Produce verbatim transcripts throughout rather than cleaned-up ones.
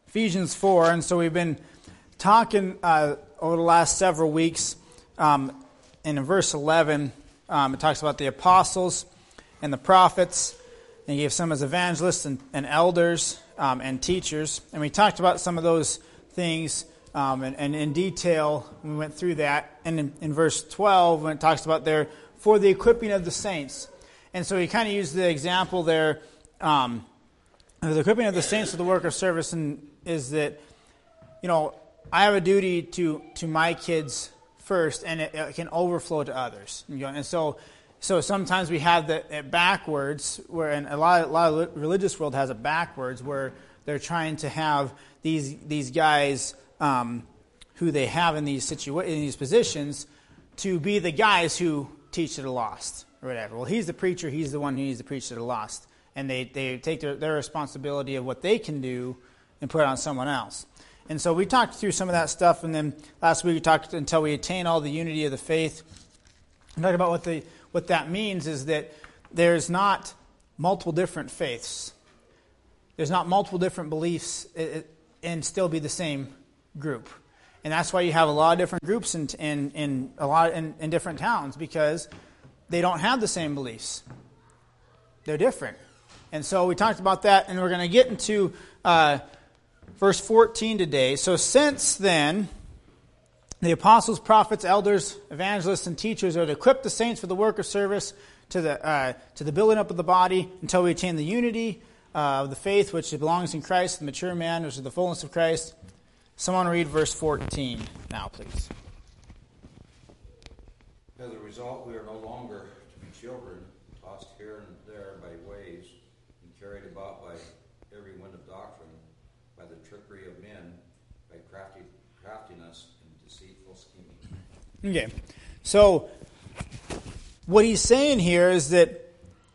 Ephesians four, and so we've been talking uh, over the last several weeks. Um, and in verse eleven, um, it talks about the apostles and the prophets, and he gave some as evangelists and, and elders um, and teachers. And we talked about some of those things um, and, and in detail. We went through that. And in, in verse twelve, when it talks about there, for the equipping of the saints. And so he kind of used the example there, um, the equipping of the saints for the work of service, and is that, you know, I have a duty to, to my kids first, and it, it can overflow to others. You know? And so so sometimes we have the, it backwards, where and a lot, a lot of religious world has it backwards, where they're trying to have these these guys um, who they have in these situa- in these positions to be the guys who teach to the lost or whatever. Well, he's the preacher; he's the one who needs to preach to the lost, and they they take their, their responsibility of what they can do and put it on someone else. And so we talked through some of that stuff, and then last week we talked until we attain all the unity of the faith. We talked about what the what that means is that there's not multiple different faiths. There's not multiple different beliefs and still be the same group. And that's why you have a lot of different groups in in, in a lot in, in different towns, because they don't have the same beliefs. They're different. And so we talked about that, and we're going to get into uh, verse fourteen today. So since then, the apostles, prophets, elders, evangelists, and teachers are to equip the saints for the work of service, to the uh, to the building up of the body, until we attain the unity uh, of the faith which belongs in Christ, the mature man, which is the fullness of Christ. Someone read verse fourteen now, please. As a result, we are no longer to be children, tossed here and there by waves, and carried about by every wind of doctrine, by the trickery of men, by crafty, craftiness and deceitful scheming. Okay, so what he's saying here is that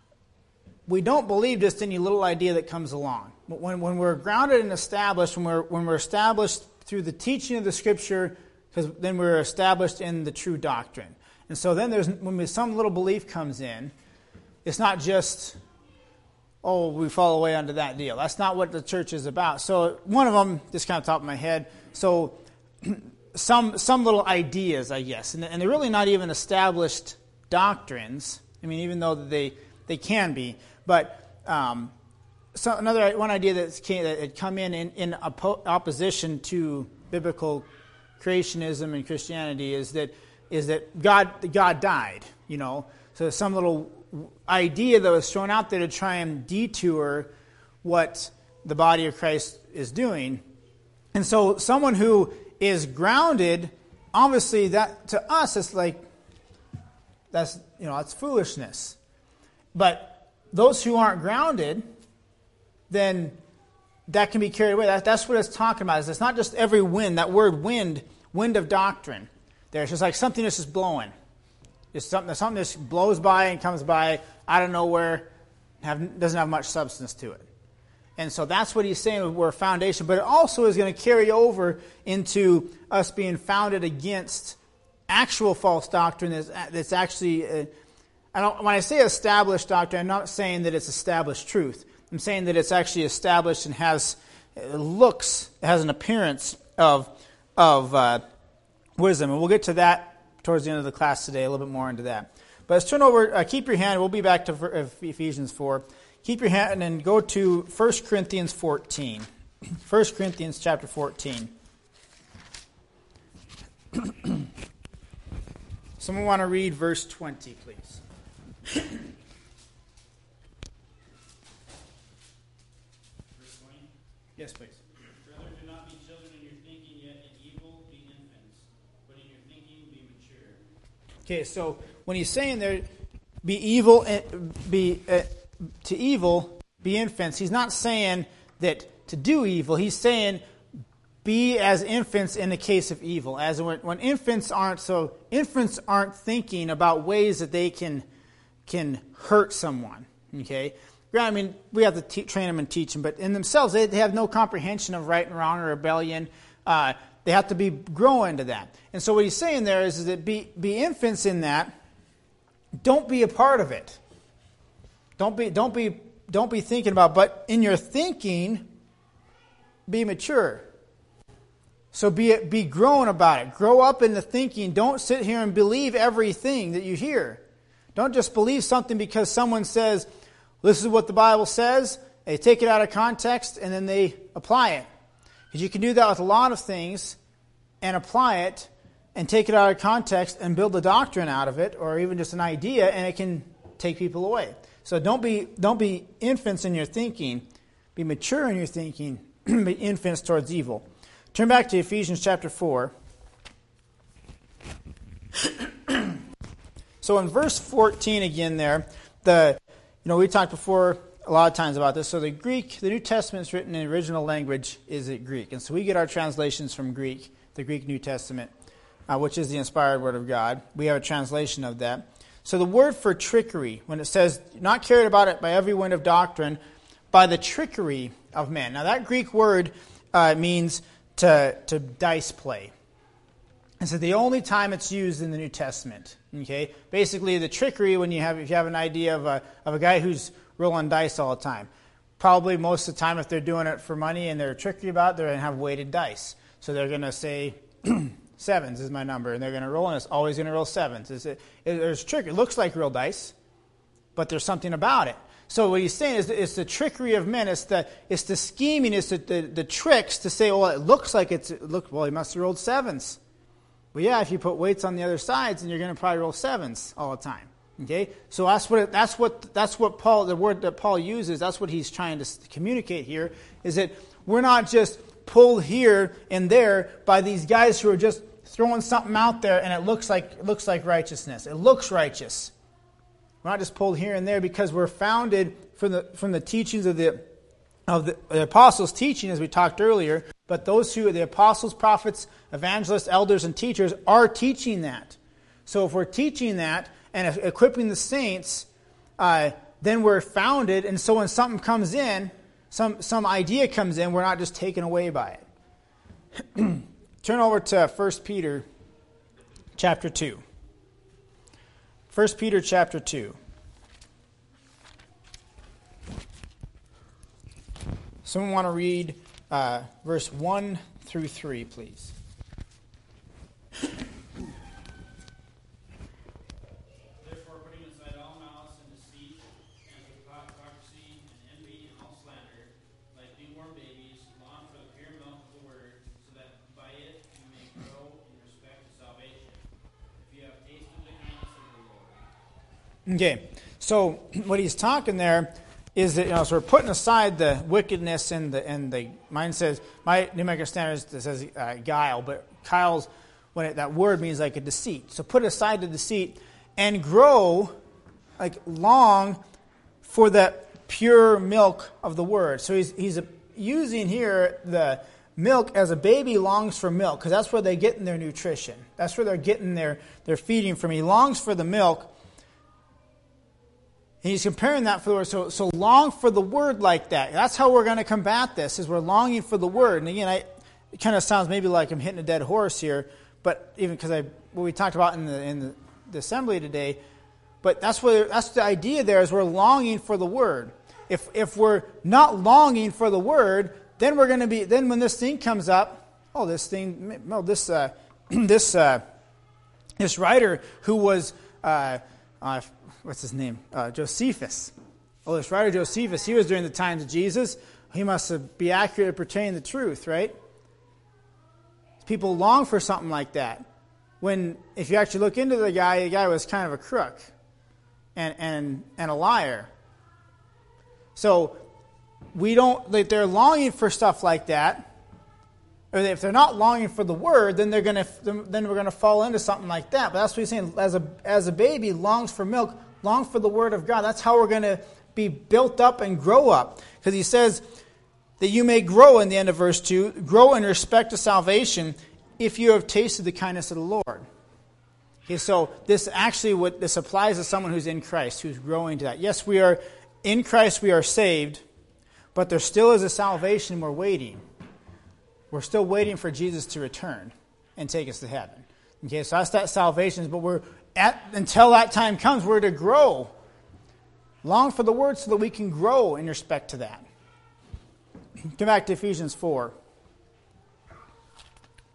we don't believe just any little idea that comes along. When when we're grounded and established, when we're when we're established through the teaching of the Scripture, because then we're established in the true doctrine. And so then there's when some little belief comes in, it's not just, oh, we fall away onto that deal. That's not what the church is about. So one of them, just kind of top of my head, so some some little ideas, I guess, and, and they're really not even established doctrines. I mean, even though they they can be, but um, so another one idea that came, that had come in in, in oppo- opposition to biblical creationism and Christianity is that is that God God died. You know, so some little idea that was thrown out there to try and detour what the body of Christ is doing. And so someone who is grounded, obviously that to us it's like that's you know that's foolishness. But those who aren't grounded, then that can be carried away. That, that's what it's talking about. Is it's not just every wind. That word wind, wind of doctrine. There's just like something that's just blowing. It's something something that just blows by and comes by out of nowhere, have, doesn't have much substance to it. And so that's what he's saying, we're a foundation. But it also is going to carry over into us being founded against actual false doctrine that's, that's actually, uh, I don't, when I say established doctrine, I'm not saying that it's established truth. I'm saying that it's actually established and has, it looks, it has an appearance of, of uh, wisdom. And we'll get to that towards the end of the class today, a little bit more into that. But let's turn over, uh, keep your hand, we'll be back to Ephesians four. Keep your hand and go to First Corinthians fourteen. First Corinthians chapter fourteen. Someone want to read verse twenty, please. Verse twenty? Yes, please. Brethren, do not be children in your thinking, yet in evil be infants, but in your thinking be mature. Okay, so when he's saying there, be evil, be uh, to evil, be infants, he's not saying that to do evil. He's saying be as infants in the case of evil. As when, when infants aren't so infants aren't thinking about ways that they can can hurt someone. Okay, yeah, I mean we have to te- train them and teach them, but in themselves they, they have no comprehension of right and wrong or rebellion. Uh, they have to be grow into that. And so what he's saying there is, is that be be infants in that. Don't be a part of it. Don't be don't be don't be thinking about. But in your thinking, be mature. So be be grown about it. Grow up in the thinking. Don't sit here and believe everything that you hear. Don't just believe something because someone says, this is what the Bible says. They take it out of context and then they apply it. Because you can do that with a lot of things and apply it and take it out of context and build a doctrine out of it, or even just an idea, and it can take people away. So don't be don't be infants in your thinking. Be mature in your thinking. Be infants towards evil. Turn back to Ephesians chapter four. So in verse fourteen again there, the you know we talked before a lot of times about this. So the Greek, the New Testament is written in the original language is it Greek, and so we get our translations from Greek, the Greek New Testament, uh, which is the inspired Word of God. We have a translation of that. So the word for trickery, when it says not carried about it by every wind of doctrine, by the trickery of men. Now that Greek word uh, means to to dice play. And so the only time it's used in the New Testament. Okay, basically the trickery when you have if you have an idea of a of a guy who's rolling dice all the time. Probably most of the time if they're doing it for money and they're trickery about it, they're going to have weighted dice. So they're going to say sevens is my number, and they're going to roll, and it's always going to roll sevens. Is it, it, there's trick. It looks like real dice, but there's something about it. So what he's saying is it's the trickery of men. It's the it's the scheming. It's the, the, the tricks to say, well, it looks like it's it look. Well, he must have rolled sevens. Well, yeah, if you put weights on the other sides, then you're going to probably roll sevens all the time. Okay, so that's what it, that's what that's what Paul the word that Paul uses. That's what he's trying to communicate here. Is that we're not just pulled here and there by these guys who are just throwing something out there and it looks like it looks like righteousness. It looks righteous. We're not just pulled here and there because we're founded from the from the teachings of the of the, the apostles' teaching, as we talked earlier. But those who are the apostles, prophets, evangelists, elders, and teachers are teaching that. So if we're teaching that and equipping the saints, uh, then we're founded. And so when something comes in, some some idea comes in, we're not just taken away by it. Turn over to First Peter chapter two. First Peter chapter two. Someone want to read uh, verse one through three, please. Therefore, putting aside all malice and deceit, and hypocrisy, and envy, and all slander, like newborn babies, long for the pure milk of the word, so that by it you may grow in respect to salvation, if you have tasted the kindness of the Lord. Okay, so what he's talking there is that, you know, so we're putting aside the wickedness and the and the mine says my New American Standard says uh, guile, but Kyle's when it, that word means like a deceit. So put aside the deceit and grow, like long for the pure milk of the word. So he's he's using here the milk as a baby longs for milk, because that's where they're getting their nutrition. That's where they're getting their their feeding from. He longs for the milk. And he's comparing that for the word. So, so long for the word like that. That's how we're going to combat this, is we're longing for the word. And again, I, it kind of sounds maybe like I'm hitting a dead horse here, but even because I what we talked about in the in the, the assembly today. But that's what that's the idea there, is we're longing for the word. If if we're not longing for the word, then we're going to be then when this thing comes up, oh this thing, no this uh, this uh, this writer who was. Uh, uh, What's his name? Uh, Josephus. Oh, this writer Josephus, he was during the times of Jesus. He must be accurate at portraying the truth, right? People long for something like that. When, if you actually look into the guy, the guy was kind of a crook and and and a liar. So we don't. Like, they're longing for stuff like that. Or if they're not longing for the word, then they're gonna then we're gonna fall into something like that. But that's what he's saying. As a as a baby longs for milk, long for the word of God. That's how we're gonna be built up and grow up. Because he says that you may grow in the end of verse two, grow in respect to salvation, if you have tasted the kindness of the Lord. Okay, so this actually what this applies to someone who's in Christ, who's growing to that. Yes, we are in Christ, we are saved, but there still is a salvation we're waiting. We're still waiting for Jesus to return and take us to heaven. Okay, so that's that salvation. But we're at until that time comes, we're to grow. Long for the word so that we can grow in respect to that. Come back to Ephesians four.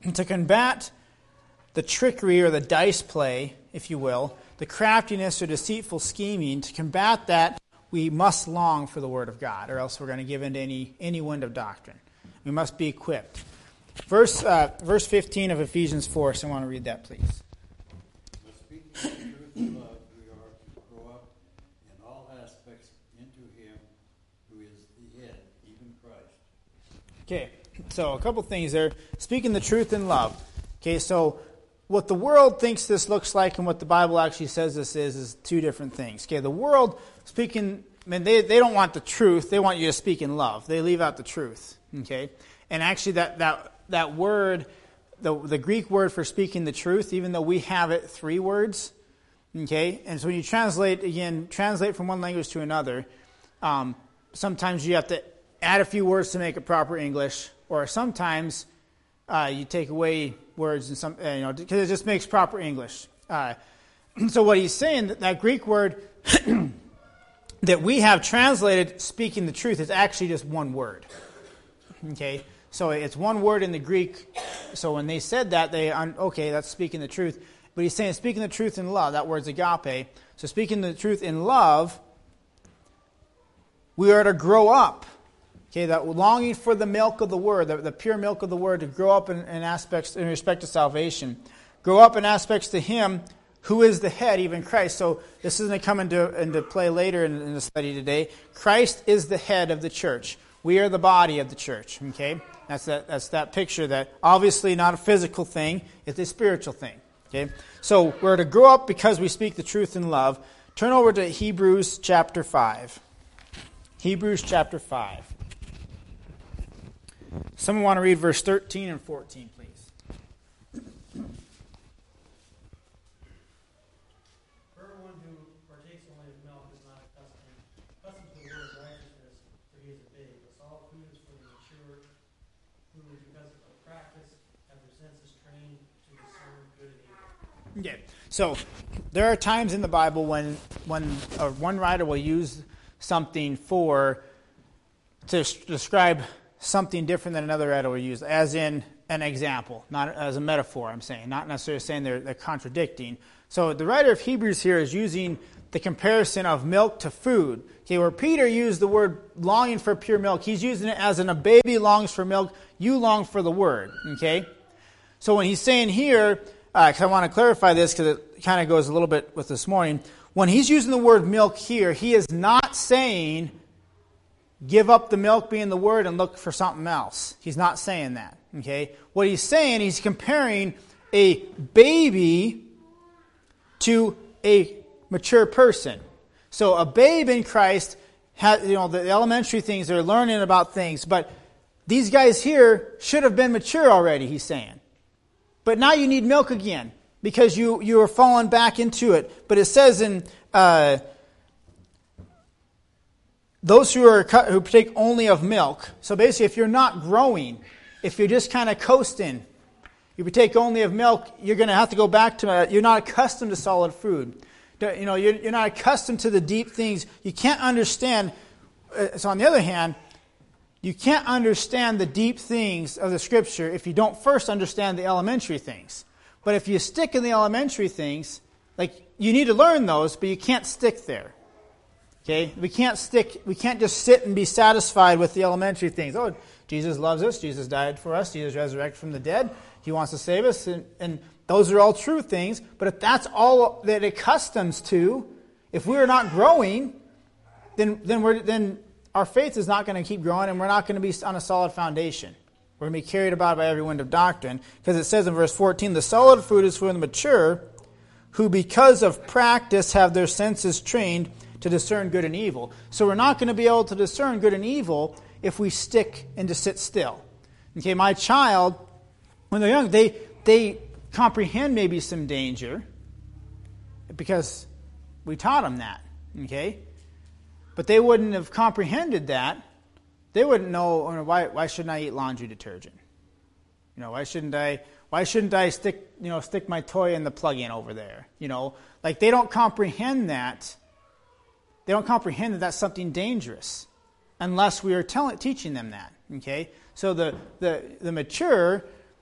to combat the trickery or the dice play, if you will, the craftiness or deceitful scheming, to combat that, we must long for the Word of God, or else we're going to give in to any, any wind of doctrine. We must be equipped. Verse, uh, verse fifteen of Ephesians four, so I want to read that, please. But speaking the truth in love, we are to grow up in all aspects into Him who is the head, even Christ. Okay, so a couple things there. Speaking the truth in love. Okay, so what the world thinks this looks like and what the Bible actually says this is, is two different things. Okay, the world speaking, I mean, they, they don't want the truth. They want you to speak in love. They leave out the truth. Okay, and actually that that that word, the the Greek word for speaking the truth, even though we have it three words. Okay, and so when you translate again, translate from one language to another, um, sometimes you have to add a few words to make it proper English, or sometimes uh, you take away words and some, uh, you know, because it just makes proper English. Uh, so what he's saying, that, that Greek word that we have translated "speaking the truth" is actually just one word. Okay, so it's one word in the Greek. So when they said that, they okay, that's speaking the truth. But he's saying speaking the truth in love. That word's agape. So speaking the truth in love, we are to grow up. Okay, that longing for the milk of the word, the, the pure milk of the word, to grow up in, in aspects in respect to salvation, grow up in aspects to Him who is the head, even Christ. So this is going to come into into play later in, in the study today. Christ is the head of the church. We are the body of the church. Okay, that's that. That's that picture. That obviously not a physical thing; it's a spiritual thing. Okay, so we're to grow up because we speak the truth in love. Turn over to Hebrews chapter five. Hebrews chapter five. Someone want to read verse thirteen and fourteen, please. For everyone who partakes only of milk is not accustomed, accustomed to the word of righteousness, for he is a babe. But solid food is for the mature, who, because of practice, have their senses trained to discern good and evil. Yeah. So there are times in the Bible when when uh, one writer will use something for to s- describe something different than another writer will use, as in an example, not as a metaphor, I'm saying, not necessarily saying they're, they're contradicting. So the writer of Hebrews here is using the comparison of milk to food. Okay, where Peter used the word longing for pure milk, he's using it as in a baby longs for milk, you long for the word. Okay? So when he's saying here, because uh, I want to clarify this because it kind of goes a little bit with this morning, when he's using the word milk here, he is not saying give up the milk being the word and look for something else. He's not saying that. Okay? What he's saying, he's comparing a baby to a mature person. So a babe in Christ, has, you know, the elementary things, they're learning about things, but these guys here should have been mature already, he's saying. But now you need milk again because you, you are falling back into it. But it says in uh, those who are who take only of milk. So basically, if you're not growing, if you're just kind of coasting, if you take only of milk, you're going to have to go back to. Uh, you're not accustomed to solid food. You know, you're, you're not accustomed to the deep things. You can't understand. Uh, so on the other hand, you can't understand the deep things of the Scripture if you don't first understand the elementary things. But if you stick in the elementary things, like you need to learn those, but you can't stick there. Okay, we can't stick. We can't just sit and be satisfied with the elementary things. Oh, Jesus loves us. Jesus died for us. Jesus resurrected from the dead. He wants to save us, and, and those are all true things. But if that's all that it accustoms to, if we are not growing, then then we're then our faith is not going to keep growing, and we're not going to be on a solid foundation. We're going to be carried about by every wind of doctrine, because it says in verse fourteen, "The solid food is for the mature, who because of practice have their senses trained to discern good and evil." So we're not going to be able to discern good and evil if we stick and just sit still. Okay, my child, when they're young, they they comprehend maybe some danger because we taught them that. Okay, but they wouldn't have comprehended that. They wouldn't know, you know, why why shouldn't I eat laundry detergent? You know, why shouldn't I why shouldn't I stick you know stick my toy in the plug-in over there? You know, like they don't comprehend that. They don't comprehend that that's something dangerous unless we are telling, teaching them that. Okay, so the, the, the mature,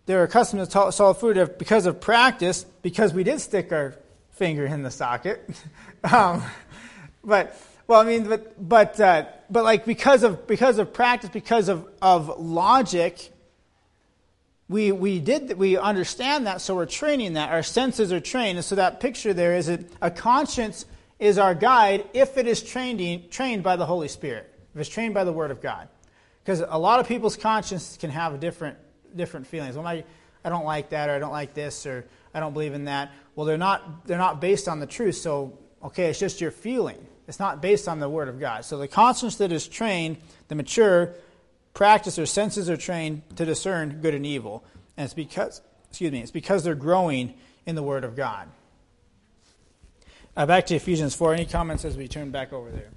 they're accustomed to to- solid food if- because of practice, because we did stick our finger in the socket. um, but well, I mean, but but uh, but like because of because of practice, because of of logic. We we did we understand that, so we're training that. Our senses are trained, and so that picture there is that a conscience is our guide if it is trained trained by the Holy Spirit, if it's trained by the Word of God. Because a lot of people's conscience can have different different feelings. Well, I I don't like that, or I don't like this, or I don't believe in that. Well, they're not they're not based on the truth. So okay, it's just your feeling. It's not based on the Word of God. So the conscience that is trained, the mature. Practice, their senses are trained to discern good and evil. And it's because, excuse me, it's because they're growing in the Word of God. Uh, back to Ephesians four. Any comments as we turn back over there?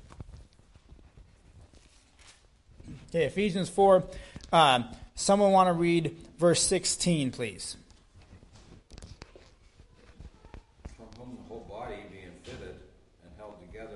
Okay, Ephesians four. Uh, someone want to read verse sixteen, please? From whom the whole body being fitted and held together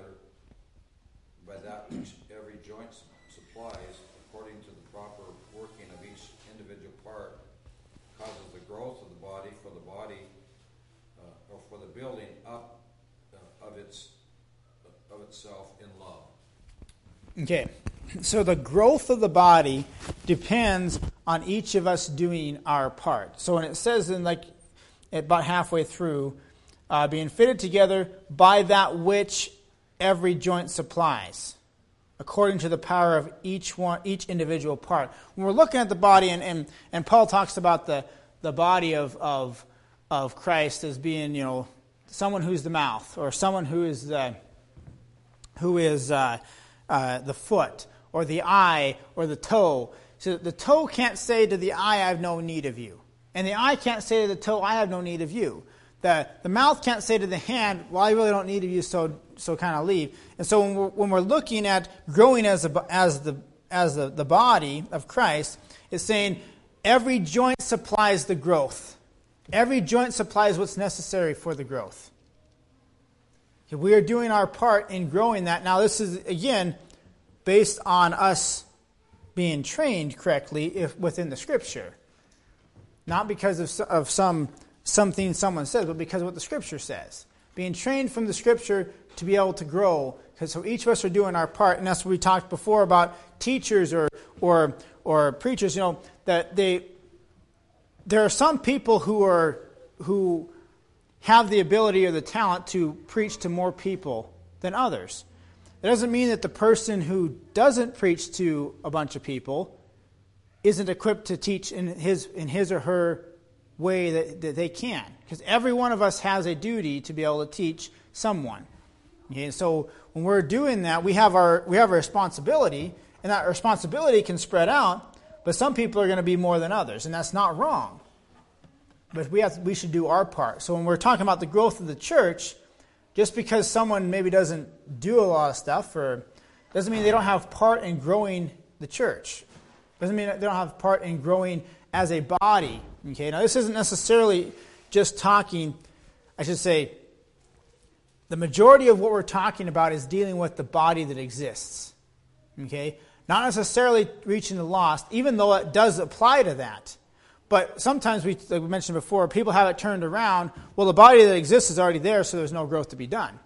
by that which every joint supplies, according to the proper working of each individual part, causes the growth of the body for the body, uh, or for the building up uh, of its of itself in love. Okay, so the growth of the body depends on each of us doing our part. So when it says in like about halfway through, uh, being fitted together by that which every joint supplies, according to the power of each one, each individual part. When we're looking at the body, and, and, and Paul talks about the, the body of, of of Christ as being, you know, someone who's the mouth, or someone who is the who is uh, uh, the foot, or the eye, or the toe. So the toe can't say to the eye, "I have no need of you," and the eye can't say to the toe, "I have no need of you." The, the mouth can't say to the hand, "Well, I really don't need of you, so so kind of leave." And so when we're, when we're looking at growing as a, as the as the, the body of Christ, it's saying every joint supplies the growth. Every joint supplies what's necessary for the growth. Okay, we are doing our part in growing that. Now, this is again based on us being trained correctly if within the Scripture, not because of of some. something someone says, but because of what the Scripture says. Being trained from the Scripture to be able to grow, because so each of us are doing our part, and that's what we talked before about teachers or or or preachers. You know that they there are some people who are who have the ability or the talent to preach to more people than others. It doesn't mean that the person who doesn't preach to a bunch of people isn't equipped to teach in his in his or her way that, that they can, because every one of us has a duty to be able to teach someone. Okay, so when we're doing that, we have our we have a responsibility, and that responsibility can spread out. But some people are going to be more than others, and that's not wrong. But we have we should do our part. So when we're talking about the growth of the church, just because someone maybe doesn't do a lot of stuff, or doesn't mean they don't have part in growing the church. Doesn't mean they don't have part in growing as a body. Okay, now this isn't necessarily just talking, I should say, the majority of what we're talking about is dealing with the body that exists. Okay, not necessarily reaching the lost, even though it does apply to that. But sometimes, we, like we mentioned before, people have it turned around. Well, the body that exists is already there, so there's no growth to be done.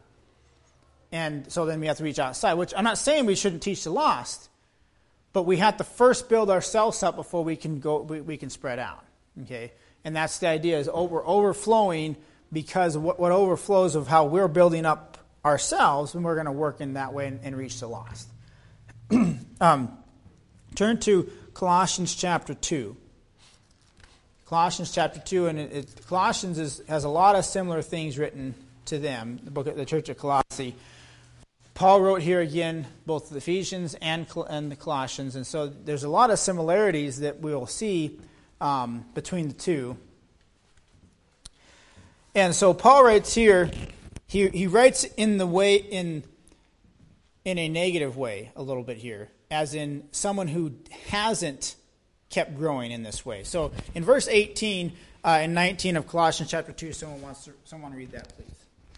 And so then we have to reach outside, which I'm not saying we shouldn't teach the lost, but we have to first build ourselves up before we can go. We, we can spread out. Okay, and that's the idea: is over overflowing because of what, what overflows of how we're building up ourselves, and we're going to work in that way and, and reach the lost. um, turn to Colossians chapter two. Colossians chapter two, and it, it, Colossians is, has a lot of similar things written to them. The book of the Church of Colossae. Paul wrote here again both the Ephesians and and the Colossians, and so there's a lot of similarities that we will see um, between the two. And so Paul writes here. He he writes in the way in in a negative way a little bit here, as in someone who hasn't kept growing in this way. So in verse eighteen uh, and nineteen of Colossians chapter two, someone wants to someone read that, please.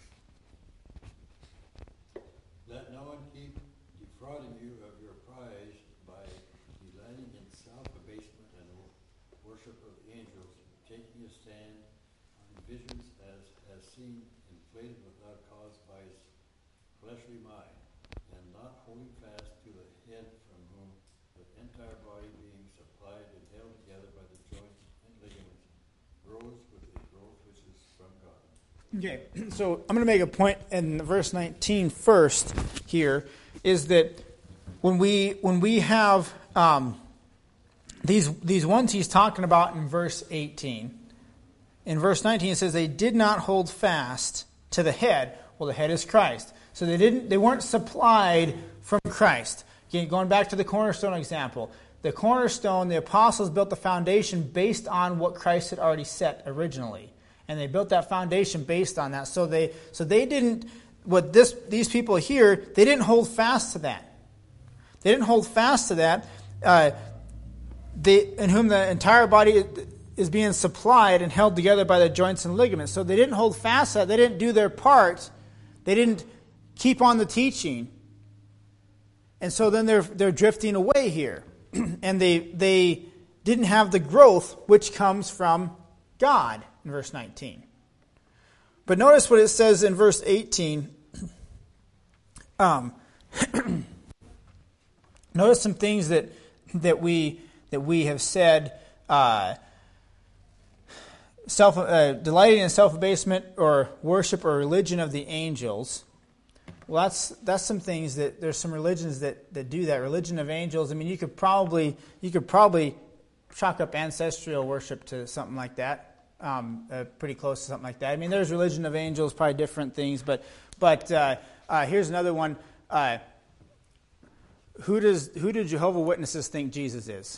Let no one keep defrauding you of your prize by delighting in self-abasement and worship of angels, taking a stand on visions as, as seen, inflated without cause by his fleshly mind, and not holding fast to the head from whom the entire body being supplied and held together by the joints and ligaments grows with a growth which is from God. Okay, so I'm going to make a point in verse nineteen first here, is that when we when we have um, these these ones he's talking about in verse eighteen, in verse nineteen it says they did not hold fast to the head. Well, the head is Christ, so they didn't they weren't supplied from Christ. Again, going back to the cornerstone example, the cornerstone, the apostles built the foundation based on what Christ had already set originally. And they built that foundation based on that. So they so they didn't, what this these people here, they didn't hold fast to that. They didn't hold fast to that. Uh, they, in whom the entire body is being supplied and held together by the joints and ligaments. So they didn't hold fast to that. They didn't do their part. They didn't keep on the teaching. And so then they're they're drifting away here. And they they didn't have the growth which comes from God in verse nineteen. But notice what it says in verse eighteen. Um, notice some things that that we that we have said. Uh, self uh, delighting in self-abasement or worship or religion of the angels. Well, that's that's some things that there's some religions that, that do that. Religion of angels. I mean, you could probably you could probably chalk up ancestral worship to something like that. Um, uh, pretty close to something like that. I mean, there's religion of angels, probably different things, but but uh, uh, here's another one. Uh, who does who do Jehovah's Witnesses think Jesus is?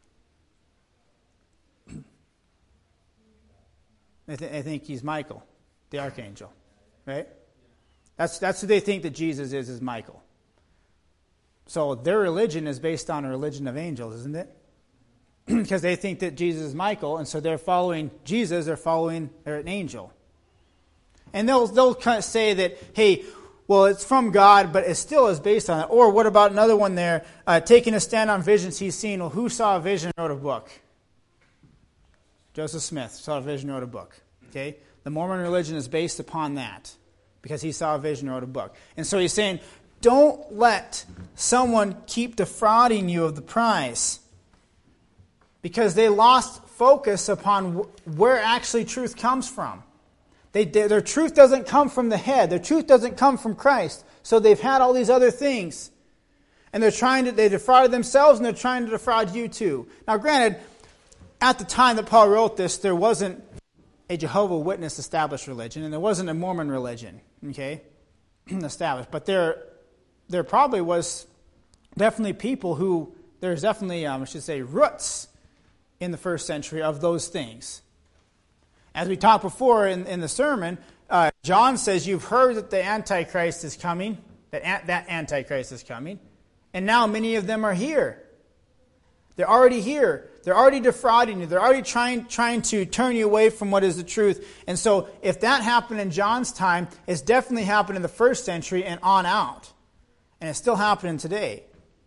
I, th- I think he's Michael, the archangel, right? That's that's who they think that Jesus is, is Michael. So their religion is based on a religion of angels, isn't it? Because they think that Jesus is Michael, and so they're following Jesus, they're following they're an angel. And they'll they'll kind of say that, hey, well, it's from God, but it still is based on it. Or what about another one there, uh, taking a stand on visions he's seen? Well, who saw a vision and wrote a book? Joseph Smith saw a vision and wrote a book. Okay? The Mormon religion is based upon that, because he saw a vision and wrote a book. And so he's saying, don't let someone keep defrauding you of the prize, because they lost focus upon where actually truth comes from. They, their truth doesn't come from the head. Their truth doesn't come from Christ. So they've had all these other things. And they're trying to, they defrauded themselves, and they're trying to defraud you too. Now granted, at the time that Paul wrote this, there wasn't a Jehovah's Witness established religion, and there wasn't a Mormon religion, okay, established. But there, there probably was definitely people who, there's definitely, um, I should say, roots in the first century of those things. As we talked before in, in the sermon, uh, John says, you've heard that the Antichrist is coming, that an, that Antichrist is coming, and now many of them are here. They're already here. They're already defrauding you. They're already trying, trying to turn you away from what is the truth. And so if that happened in John's time, it's definitely happened in the first century and on out. And it's still happening today.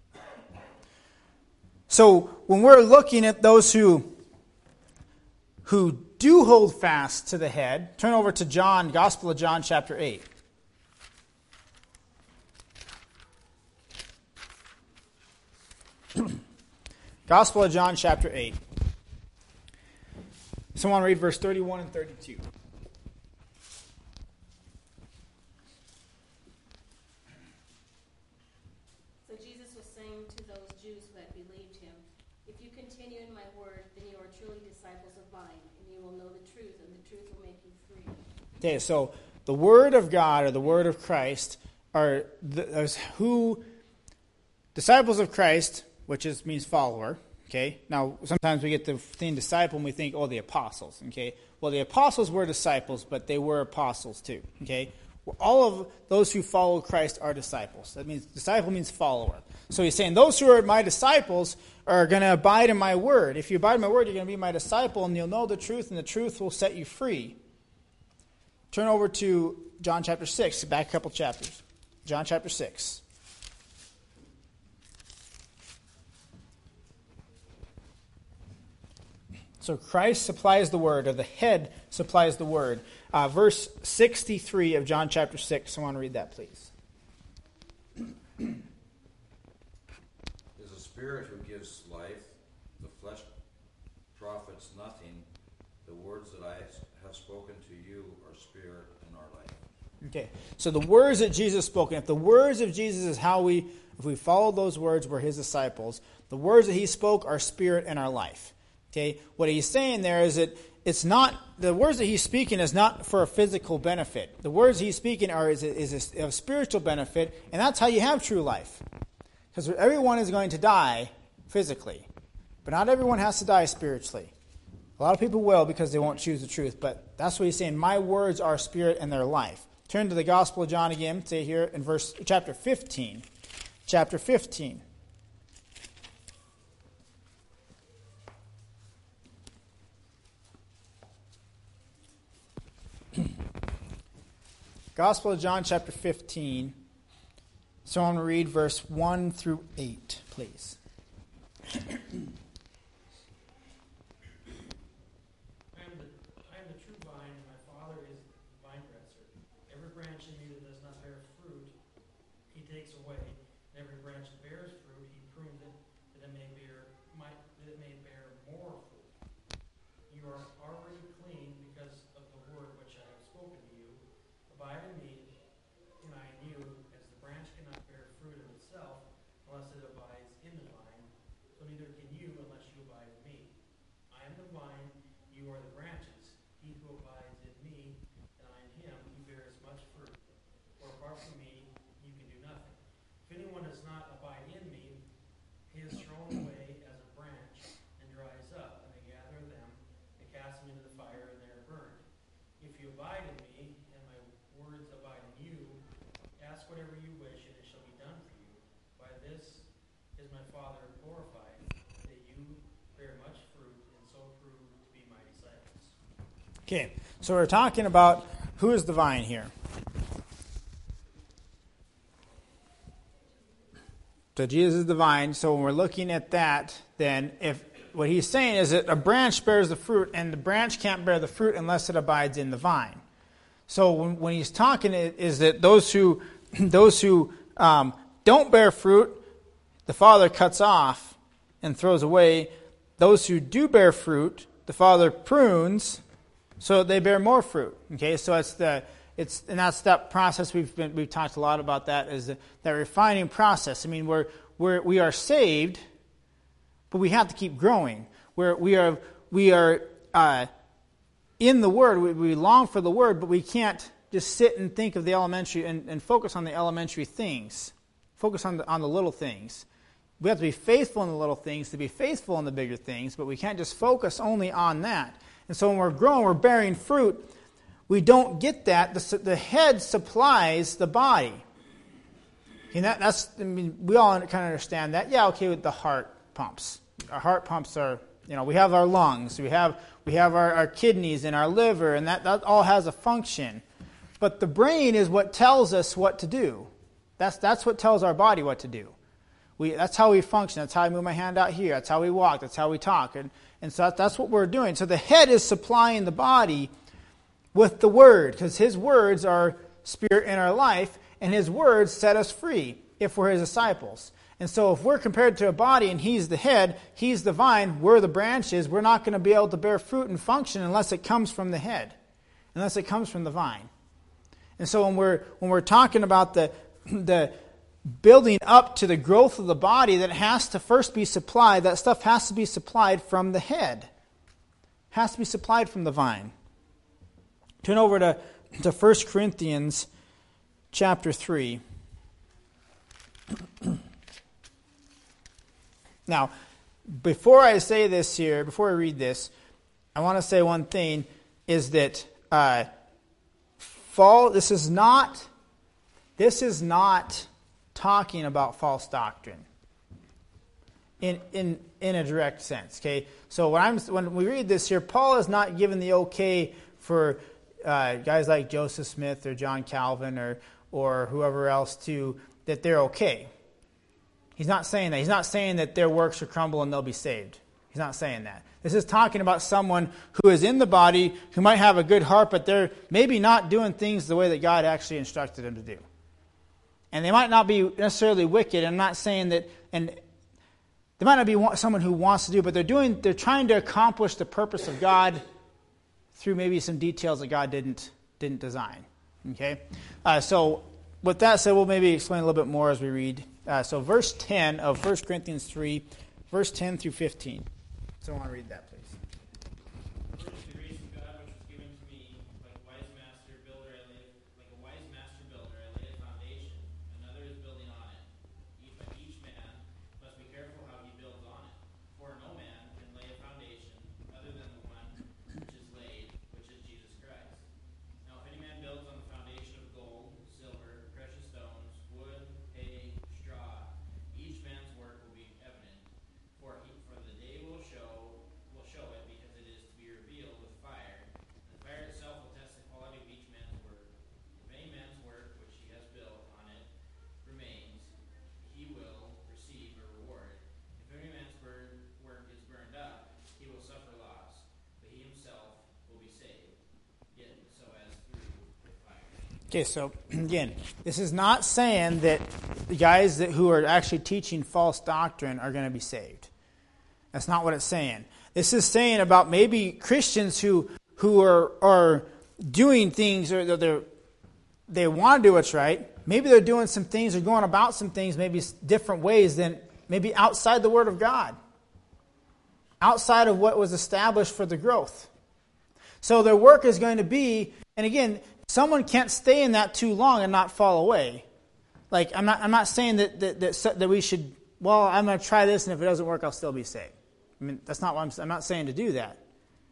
So when we're looking at those who, who do hold fast to the head, turn over to John, Gospel of John, chapter eight. Gospel of John, chapter eight. Someone read verse thirty-one and thirty-two. So Jesus was saying to those Jews who had believed him, if you continue in my word, then you are truly disciples of mine, and you will know the truth, and the truth will make you free. Okay, so the word of God or the word of Christ are the, who disciples of Christ, which is means follower. Okay. Now sometimes we get the thing disciple and we think, oh, the apostles. Okay. Well, the apostles were disciples, but they were apostles too. Okay. Well, all of those who follow Christ are disciples. That means disciple means follower. So he's saying those who are my disciples are going to abide in my word. If you abide in my word, you're going to be my disciple, and you'll know the truth, and the truth will set you free. Turn over to John chapter six. Back a couple chapters. John chapter six. So Christ supplies the word, or the head supplies the word. Uh, verse sixty-three of John chapter six. I want to read that, please. Is a spirit who gives life, the flesh profits nothing. The words that I have spoken to you are spirit and are life. Okay, so the words that Jesus spoke, and if the words of Jesus is how we, if we follow those words, we're his disciples. The words that he spoke are spirit and our life. Okay, what he's saying there is that it's not, the words that he's speaking is not for a physical benefit. The words he's speaking are is a, is a, a spiritual benefit, and that's how you have true life. Because everyone is going to die physically, but not everyone has to die spiritually. A lot of people will because they won't choose the truth, but that's what he's saying. My words are spirit and their life. Turn to the Gospel of John again, say here in verse chapter fifteen. Chapter fifteen. Gospel of John chapter fifteen. So I'm going to read verse one through eight, please. I am the, I am the true vine, and my Father is the vine dresser. Every branch in me that does not bear fruit, he takes away. And every branch that bears fruit, he prunes it, that it may bear, might, that it may bear more fruit. You are already clean because of the word which I have spoken to you. Abide in me, and I in you, as the branch cannot bear fruit of itself unless it abides in the vine, so neither can you unless you abide in me. I am the vine, you are the branches. He who abides in me, and I in him, he bears much fruit. For apart from me, you can do nothing. If anyone does not abide in me, he is thrown away as a branch and dries up, and they gather them and cast them into the fire, and they are burned. If you abide in me, and my words abide in you, ask whatever you wish, and it shall be done for you. By this is my Father glorified, that you bear much fruit, and so prove to be my disciples. Okay, so we're talking about who is the vine here. So Jesus is the vine. So when we're looking at that, then if what he's saying is that a branch bears the fruit, and the branch can't bear the fruit unless it abides in the vine. So when, when he's talking, it is that those who those who um, don't bear fruit, the Father cuts off and throws away. Those who do bear fruit, the Father prunes, so they bear more fruit. Okay, so it's the it's and that's that process we've been we've talked a lot about. That is the, that refining process. I mean, we're we're we are saved, but we have to keep growing. We're we are we are uh, in the Word. We, we long for the Word, but we can't just sit and think of the elementary and, and focus on the elementary things. Focus on the on the little things. We have to be faithful in the little things to be faithful in the bigger things, but we can't just focus only on that. And so when we're growing, we're bearing fruit, we don't get that. The, the head supplies the body. And that, that's, I mean, we all kind of understand that. Yeah, okay, with the heart pumps. Our heart pumps are, you know, we have our lungs, we have we have our, our kidneys and our liver, and that, that all has a function. But the brain is what tells us what to do. That's that's what tells our body what to do. We, that's how we function. That's how I move my hand out here. That's how we walk. That's how we talk. And, and so that, that's what we're doing. So the head is supplying the body with the Word, because His words are spirit in our life, and His words set us free if we're His disciples. And so if we're compared to a body and He's the head, He's the vine, we're the branches, we're not going to be able to bear fruit and function unless it comes from the head, unless it comes from the vine. And so when we're when we're talking about the the building up to the growth of the body, that has to first be supplied, that stuff has to be supplied from the head. Has to be supplied from the vine. Turn over to, to First Corinthians chapter three. Now, before I say this here, before I read this, I want to say one thing, is that uh, fall, this is not, this is not talking about false doctrine in in in a direct sense. Okay, so when I'm when we read this here, Paul is not giving the okay for uh, guys like Joseph Smith or John Calvin or or whoever else to that they're okay. He's not saying that. He's not saying that their works will crumble and they'll be saved. He's not saying that. This is talking about someone who is in the body, who might have a good heart, but they're maybe not doing things the way that God actually instructed them to do. And they might not be necessarily wicked. I'm not saying that, and they might not be someone who wants to do, but they're doing, they're trying to accomplish the purpose of God through maybe some details that God didn't didn't design. Okay, uh, so with that said, we'll maybe explain a little bit more as we read. Uh, so verse ten of First Corinthians three, verse ten through fifteen. So I want to read that, please. First, the grace of God which was given to me, like a wise master builder, I laid, like a wise master builder, I laid a foundation. Another is building on it. Each, each man must be careful how he builds on it. For no man can lay a foundation other than the one which is laid, which is Jesus Christ. Now, if any man builds on the foundation of gold, silver, precious stones, wood, hay, straw, each man's work will be evident. For he, for the day will show will show it, because it is to be revealed with fire. And the fire itself will test the quality of each man's work. If any man's work which he has built on it remains, he will receive a reward. If any man's burn, work is burned up, he will suffer loss, but he himself will be saved, yet so as through the fire. Okay, so again, this is not saying that the guys that who are actually teaching false doctrine are going to be saved. That's not what it's saying. This is saying about maybe Christians who who are are doing things, or they're they want to do what's right. Maybe they're doing some things or going about some things maybe different ways than maybe outside the Word of God, outside of what was established for the growth. So their work is going to be, and again, someone can't stay in that too long and not fall away. Like I'm not I'm not saying that that that, that we should. Well, I'm going to try this, and if it doesn't work, I'll still be saved. I mean, that's not what I'm saying. I'm not saying to do that.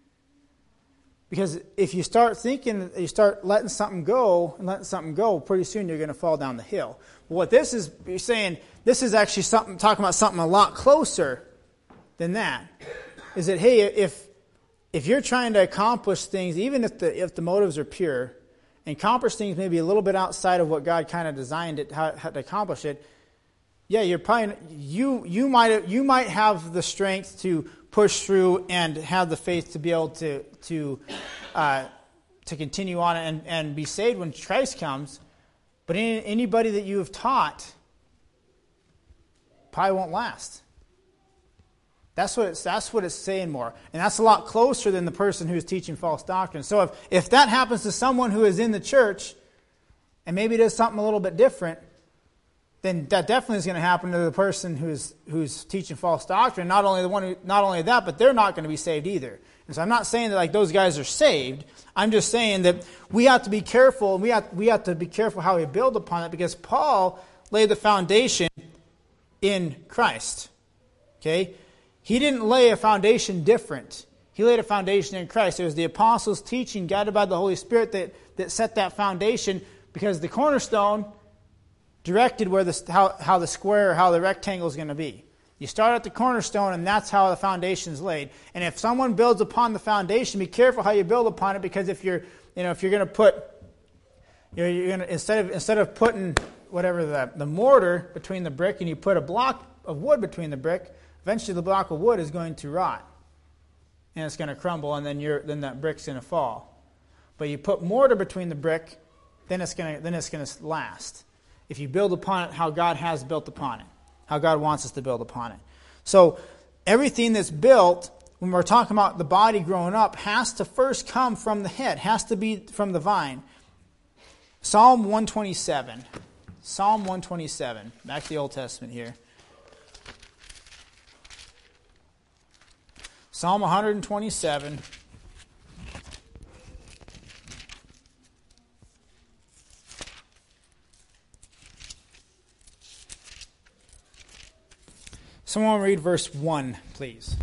Because if you start thinking, you start letting something go and letting something go, pretty soon you're going to fall down the hill. But what this is, you're saying, this is actually something, talking about something a lot closer than that. Is that, hey, if if you're trying to accomplish things, even if the if the motives are pure, and accomplish things maybe a little bit outside of what God kind of designed it, how, how to accomplish it, yeah, you're probably you you might you might have the strength to push through and have the faith to be able to to uh, to continue on and, and be saved when Christ comes. But any, anybody that you have taught probably won't last. That's what it's that's what it's saying more, and that's a lot closer than the person who's teaching false doctrine. So if if that happens to someone who is in the church, and maybe does something a little bit different, then that definitely is going to happen to the person who's who's teaching false doctrine. Not only the one, who, not only that, but they're not going to be saved either. And so I'm not saying that like those guys are saved. I'm just saying that we have to be careful, and we have we have to be careful how we build upon it, because Paul laid the foundation in Christ. Okay, he didn't lay a foundation different. He laid a foundation in Christ. It was the apostles' teaching, guided by the Holy Spirit, that that set that foundation, because the cornerstone directed where the how, how the square or how the rectangle is going to be. You start at the cornerstone, and that's how the foundation is laid. And if someone builds upon the foundation, be careful how you build upon it, because if you're, you know, if you're going to put, you know, you're going to instead of instead of putting whatever the the mortar between the brick, and you put a block of wood between the brick, eventually the block of wood is going to rot, and it's going to crumble, and then you're then that brick's going to fall. But you put mortar between the brick, then it's going to then it's going to last. If you build upon it how God has built upon it, how God wants us to build upon it. So everything that's built, when we're talking about the body growing up, has to first come from the head, has to be from the vine. Psalm one twenty-seven. Psalm one twenty-seven. Back to the Old Testament here. Psalm one twenty-seven. Someone read verse one, please.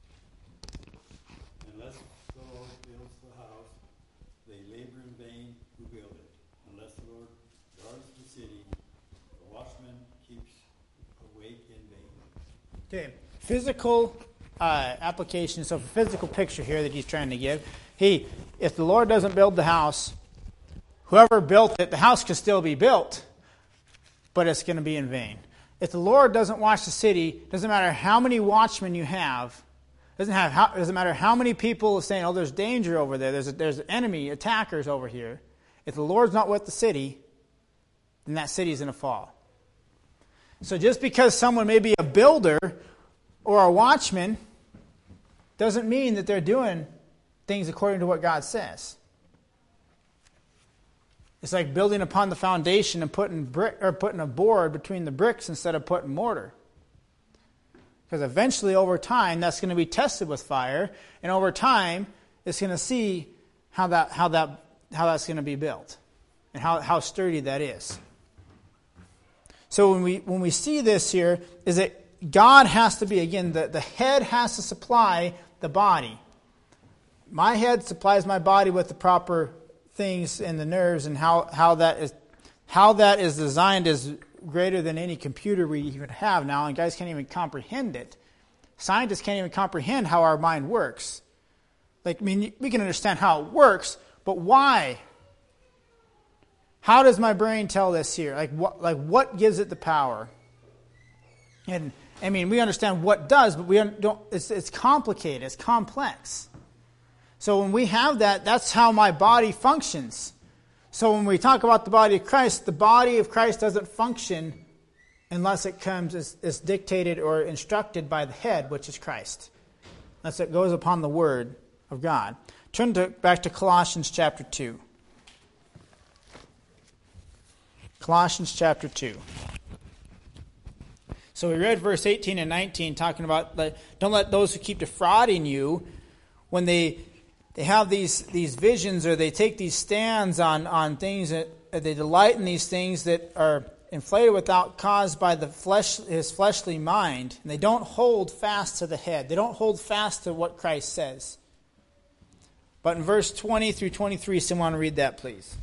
Unless the Lord builds the house, they labor in vain who build it. Unless the Lord guards the city, the watchman keeps awake in vain. Okay, physical uh, application. So, for physical picture here that he's trying to give. He, if the Lord doesn't build the house, whoever built it, the house could still be built, but it's going to be in vain. If the Lord doesn't watch the city, doesn't matter how many watchmen you have, Doesn't have how, doesn't matter how many people are saying, "Oh, there's danger over there. There's a, there's enemy attackers over here." If the Lord's not with the city, then that city is going to fall. So just because someone may be a builder or a watchman doesn't mean that they're doing things according to what God says. It's like building upon the foundation and putting brick or putting a board between the bricks instead of putting mortar. Because eventually, over time, that's going to be tested with fire, and over time, it's going to see how that how that how that's going to be built, and how, how sturdy that is. So when we when we see this here, is that God has to be, again, the, the head has to supply the body. My head supplies my body with the proper things and the nerves, and how, how that is how that is designed is greater than any computer we even have now, and guys can't even comprehend it. Scientists can't even comprehend how our mind works. Like, I mean, we can understand how it works, but why? How does my brain tell this here? Like, what, like what gives it the power? And I mean, we understand what does, but we don't. It's, it's complicated. It's complex. So when we have that, that's how my body functions. So when we talk about the body of Christ, the body of Christ doesn't function unless it comes as, as dictated or instructed by the head, which is Christ. Unless it goes upon the word of God. Turn to, back to Colossians chapter two. Colossians chapter two. So we read verse eighteen and nineteen talking about, don't let those who keep defrauding you, when they they have these, these visions or they take these stands on, on things, that they delight in these things that are inflated without cause by the flesh, his fleshly mind, and they don't hold fast to the head. They don't hold fast to what Christ says. But in verse twenty through twenty-three, someone read that, please.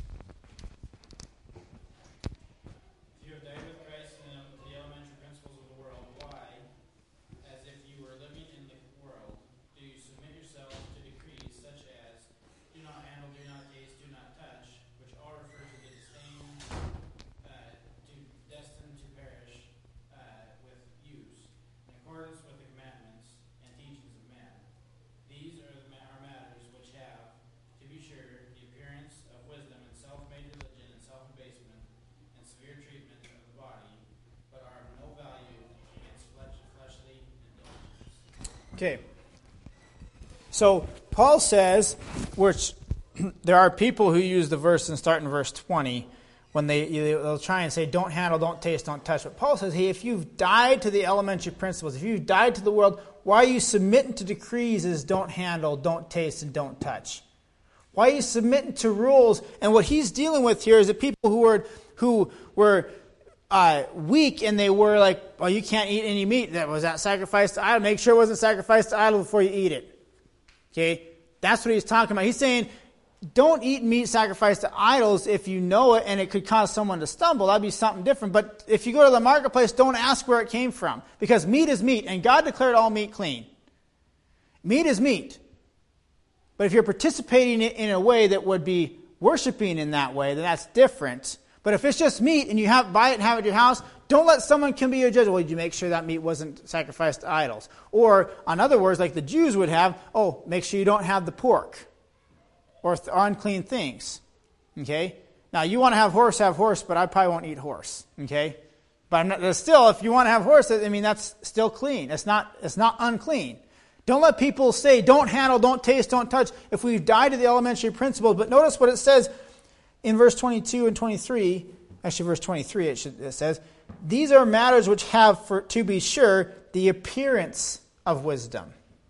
Okay. So Paul says, which there are people who use the verse and start in verse twenty when they they'll try and say, don't handle, don't taste, don't touch. But Paul says, hey, if you've died to the elementary principles, if you've died to the world, why are you submitting to decrees as don't handle, don't taste, and don't touch? Why are you submitting to rules? And what he's dealing with here is the people who were who were Uh, weak, and they were like, well, you can't eat any meat that was that sacrificed to idol. Make sure it wasn't sacrificed to idol before you eat it. Okay? That's what he's talking about. He's saying, don't eat meat sacrificed to idols if you know it and it could cause someone to stumble. That'd be something different. But if you go to the marketplace, don't ask where it came from. Because meat is meat, and God declared all meat clean. Meat is meat. But if you're participating in a way that would be worshiping in that way, then that's different. But if it's just meat and you have buy it and have it at your house, don't let someone come be your judge. Well, did you make sure that meat wasn't sacrificed to idols? Or, in other words, like the Jews would have, oh, make sure you don't have the pork or th- unclean things. Okay? Now, you want to have horse, have horse, but I probably won't eat horse. Okay? But I'm not, still, if you want to have horse, I mean, that's still clean. It's not, it's not unclean. Don't let people say, don't handle, don't taste, don't touch, if we've died to the elementary principles. But notice what it says in verse twenty-two and twenty-three, actually verse twenty-three it, should, it says, these are matters which have, for, to be sure, the appearance of wisdom.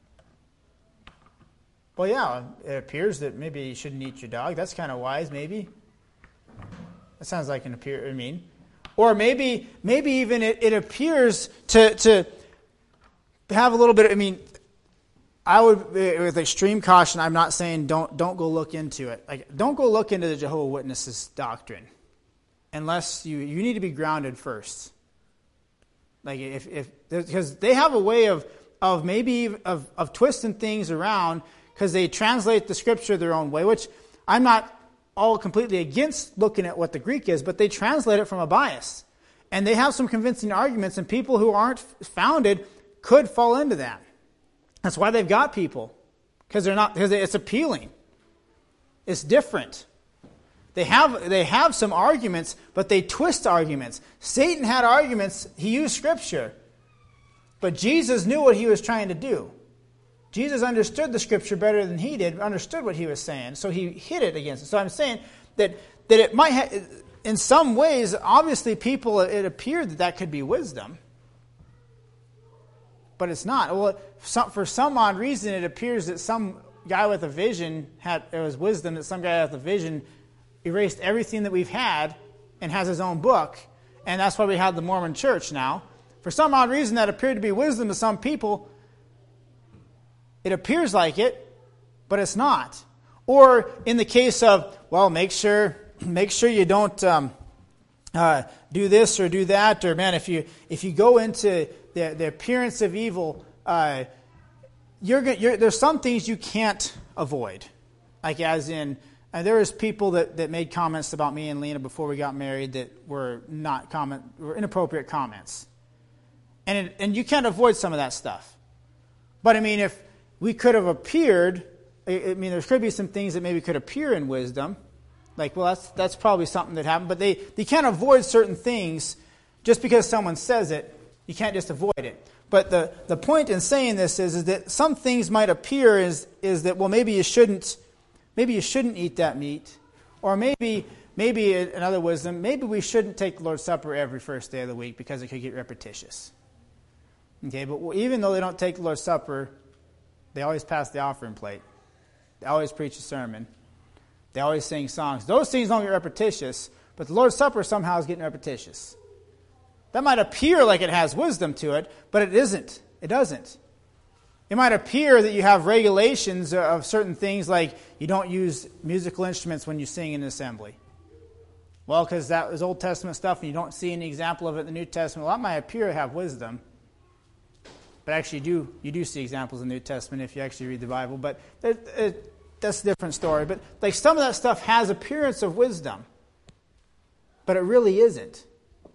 Well, yeah, it appears that maybe you shouldn't eat your dog. That's kind of wise, maybe. That sounds like an appear. I mean, or maybe, maybe even it, it appears to to have a little bit. I mean, I would, with extreme caution, I'm not saying don't don't go look into it. Like, don't go look into the Jehovah's Witnesses doctrine, unless you you need to be grounded first. Like, if if because they have a way of of maybe of of twisting things around, because they translate the scripture their own way, which I'm not all completely against looking at what the Greek is, but they translate it from a bias, and they have some convincing arguments, and people who aren't founded could fall into that. That's why they've got people. Because they're not because it's appealing. It's different. They have they have some arguments, but they twist arguments. Satan had arguments, he used Scripture. But Jesus knew what he was trying to do. Jesus understood the Scripture better than he did, understood what he was saying, so he hit it against it. So I'm saying that, that it might have, in some ways, obviously people, it appeared that that could be wisdom. But it's not. Well, for some odd reason, it appears that some guy with a vision had, it was wisdom, that some guy with a vision erased everything that we've had and has his own book, and that's why we have the Mormon Church now. For some odd reason, that appeared to be wisdom to some people. It appears like it, but it's not. Or in the case of, well, make sure make sure you don't um, uh, do this or do that, or man, if you if you go into the the appearance of evil, uh, you're, you're there's some things you can't avoid, like as in uh, there was people that, that made comments about me and Lena before we got married that were not comment were inappropriate comments, and it, and you can't avoid some of that stuff. But I mean, if we could have appeared, I mean, there could be some things that maybe could appear in wisdom. Like, well, that's that's probably something that happened. But they, they can't avoid certain things just because someone says it. You can't just avoid it. But the, the point in saying this is, is that some things might appear is, is that, well, maybe you shouldn't maybe you shouldn't eat that meat. Or maybe, maybe another wisdom, maybe we shouldn't take the Lord's Supper every first day of the week because it could get repetitious. Okay, but even though they don't take the Lord's Supper, they always pass the offering plate. They always preach a sermon. They always sing songs. Those things don't get repetitious, but the Lord's Supper somehow is getting repetitious. That might appear like it has wisdom to it, but it isn't. It doesn't. It might appear that you have regulations of certain things, like you don't use musical instruments when you sing in an assembly. Well, because that was Old Testament stuff and you don't see any example of it in the New Testament. Well, that might appear to have wisdom. But actually, you do, you do see examples in the New Testament if you actually read the Bible. But it, it, that's a different story. But like some of that stuff has appearance of wisdom. But it really isn't.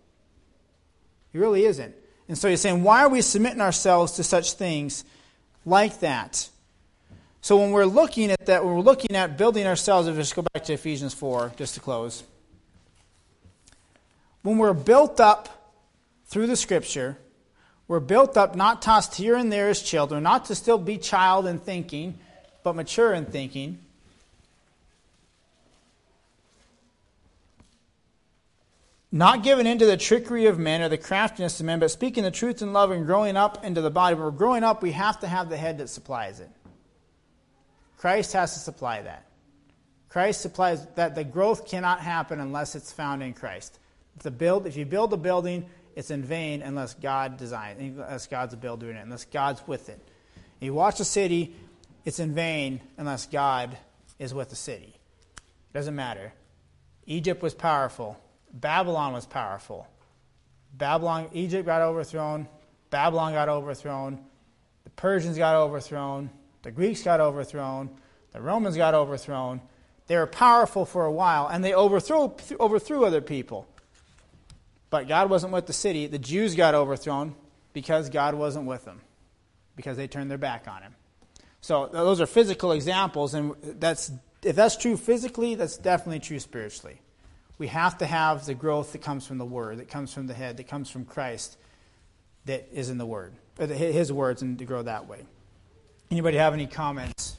It really isn't. And so he's saying, why are we submitting ourselves to such things like that? So when we're looking at that, when we're looking at building ourselves, if we just go back to Ephesians four, just to close. When we're built up through the Scripture, we're built up, not tossed here and there as children, not to still be child in thinking, but mature in thinking. Not given into the trickery of men or the craftiness of men, but speaking the truth in love and growing up into the body. When we're growing up, we have to have the head that supplies it. Christ has to supply that. Christ supplies that. The growth cannot happen unless it's found in Christ. If, the build, if you build a building, it's in vain unless God designs, unless God's a builder in it, unless God's with it. If you watch a city, it's in vain unless God is with the city. It doesn't matter. Egypt was powerful. Babylon was powerful. Babylon, Egypt got overthrown. Babylon got overthrown. The Persians got overthrown. The Greeks got overthrown. The Romans got overthrown. They were powerful for a while, and they overthrew overthrew other people. But God wasn't with the city. The Jews got overthrown because God wasn't with them, because they turned their back on him. So those are physical examples, and that's if that's true physically, that's definitely true spiritually. We have to have the growth that comes from the Word, that comes from the head, that comes from Christ, that is in the Word, or the, His words, and to grow that way. Anybody have any comments?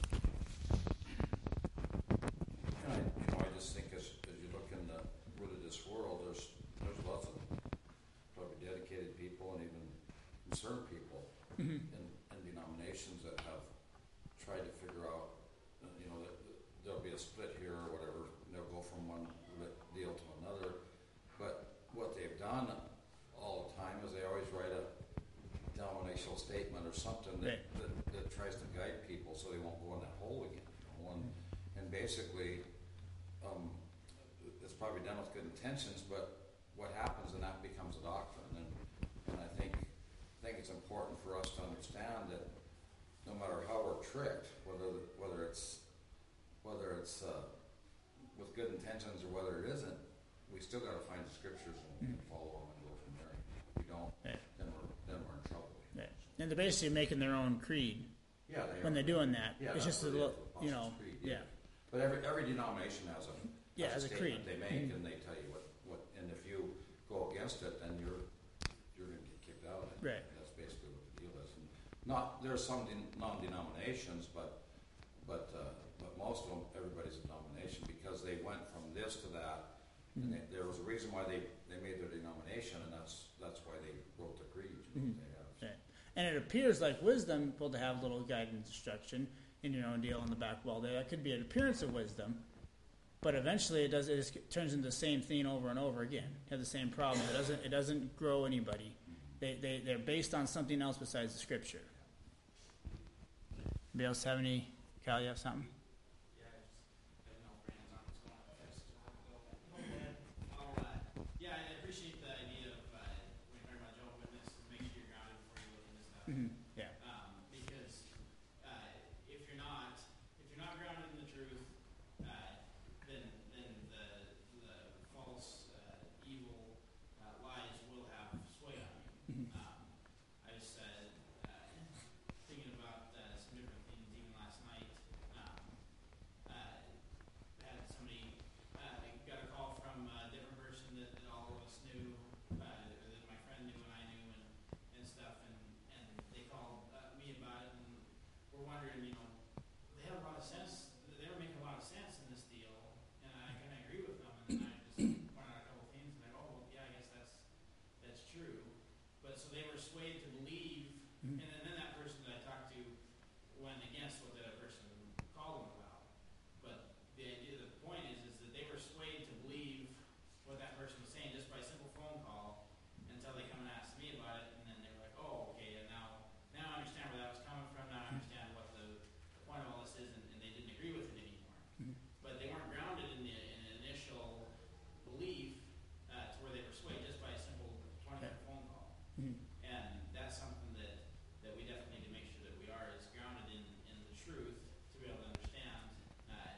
I, you know, I just think as, as you look in the root of this world, there's there's lots of probably dedicated people and even concerned people mm-hmm. in, in denominations that have tried to figure out, you know, that, that there'll be a split here or whatever. They'll go from one deal to another. But what they've done all the time is they always write a denominational statement or something that, right. that, that tries to guide people so they won't go in that hole again. You know? and, and basically, um, it's probably done with good intentions, but what happens and that becomes a doctrine. And, and I think I think it's important for us to understand that no matter how we're tricked, whether whether it's whether it's uh, with good intentions or whether it isn't, we still got to find the scriptures and, and follow them and go from there. If we don't, right. then we're then we're in trouble. Right. And they're basically making their own creed. Yeah, they when are. they're doing that. Yeah, It's that's just a what it little, is, you Apostles' know, Creed, yeah. But every, every denomination has a, Yeah, has as a a statement creed. they make, Mhm. and they tell you what, what, and if you go against it, then you're, you're gonna get kicked out. And Right. That's basically what the deal is. And not, there's some den- non-denominations, but, but, uh, but most of them, everybody's a denomination, because they went from this to that, and they, there was a reason why they, they made their denomination, and that's, that's why they wrote the creed, you know, Mhm. they have. Right. And it appears like wisdom will to have a little guidance instruction in your own deal on the back wall there. That could be an appearance of wisdom, but eventually it does it just turns into the same thing over and over again. You have the same problem. It doesn't it doesn't grow anybody. They they they're based on something else besides the scripture. Anybody else have any? Kyle, you have something? Yeah, I just, I didn't know if Brandon's on, what's going on first. I'll, uh, yeah, I appreciate the idea of, uh, when you're talking about Jehovah's Witness, to make sure you're grounded before you look into stuff. Mm-hmm. Yeah. Um, because, uh, if you're not, if you're not grounded in the truth, uh, then, then the, the false, uh, evil, uh, lies will have sway on you. Mhm. Um, I just, uh, uh, thinking about, uh, some different things even last night, um, uh, had somebody, uh, got a call from a different person that, that all of us knew, uh, or that my friend knew and I knew and, and stuff, and, and they called, uh, me about it, and we're wondering, you know, they have a lot of sense, they were making a lot of sense in this deal, and I kinda agree with them, and then I just point out a couple things, and I go, oh, well, yeah, I guess that's, that's true, but so they were swayed to believe, Mhm. and then, then that person that I talked to went against what the other person called them about. But the idea, the point is, is that they were swayed to believe what that person was saying just by a simple phone call until they come and asked me about it, and then they were like, oh, okay, and now, now I understand where that was coming from, now I understand what the, the point of all this is, and, and they didn't agree with it anymore. Mhm. But they weren't grounded in the, in the initial belief, uh, to where they were swayed just by a simple twenty-minute phone call. Mhm. And that's something that, that we definitely need to make sure that we are, is grounded in, in the truth, to be able to understand, uh,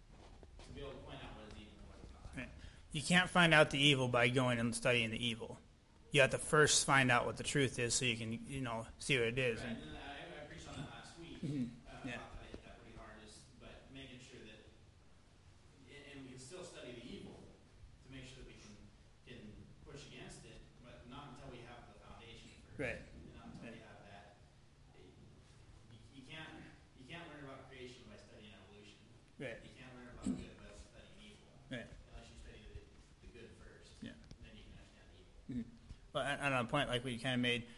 to be able to point out what is evil and what is not. Right. You can't find out the evil by going and studying the evil. You have to first find out what the truth is, so you can, you know, see what it is. Right, And, and then I, I preached on that last week, Mhm. uh, Yeah. about that, I hit that pretty hard, is, but making sure that, and, and we can still study the evil, to make sure that we can, can push against it, but not until we have the foundation first. Right. And not until we have that. You, you can't, you can't learn about creation by studying evolution. right. You can't learn about good by studying evil. Right. Unless you study the, the good first. Yeah. Then you can understand the evil. Well, and and on a point like we kind of made,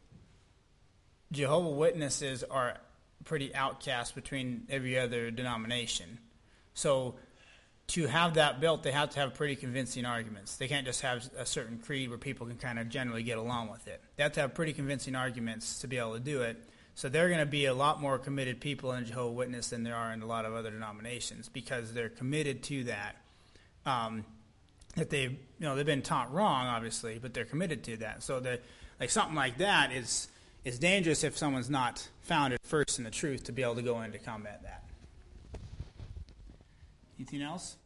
Jehovah's Witnesses are pretty outcast between every other denomination. So to have that built, they have to have pretty convincing arguments. They can't just have a certain creed where people can kind of generally get along with it. They have to have pretty convincing arguments to be able to do it. So they're going to be a lot more committed people in Jehovah's Witness than there are in a lot of other denominations, because they're committed to that. Um, that they, you know, they've been taught wrong, obviously, but they're committed to that. So that, like something like that is is dangerous if someone's not founded first in the truth to be able to go in to combat that. Anything else?